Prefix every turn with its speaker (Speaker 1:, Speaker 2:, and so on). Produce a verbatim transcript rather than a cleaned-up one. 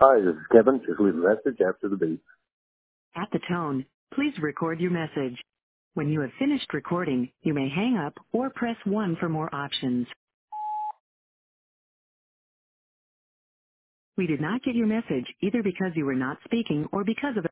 Speaker 1: Hi, this is Kevin. Just leave a message after the beep.
Speaker 2: At the tone, please record your message. When you have finished recording, you may hang up or press one for more options. We did not get your message either because you were not speaking or because of